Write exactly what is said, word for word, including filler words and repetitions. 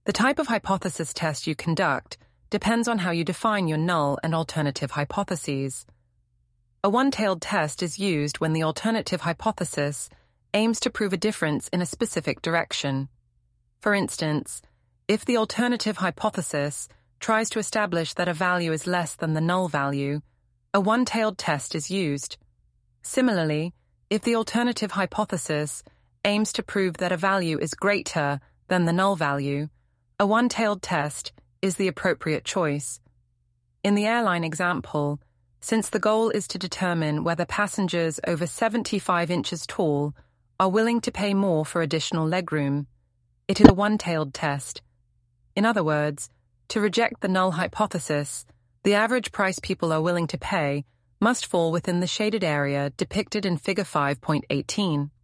The type of hypothesis test you conduct depends on how you define your null and alternative hypotheses. A one-tailed test is used when the alternative hypothesis aims to prove a difference in a specific direction. For instance, if the alternative hypothesis tries to establish that a value is less than the null value, a one-tailed test is used. Similarly, if the alternative hypothesis aims to prove that a value is greater than the null value, a one-tailed test is the appropriate choice. In the airline example, since the goal is to determine whether passengers over seventy-five inches tall are willing to pay more for additional legroom, it is a one-tailed test. In other words, to reject the null hypothesis, the average price people are willing to pay must fall within the shaded area depicted in Figure five point eighteen.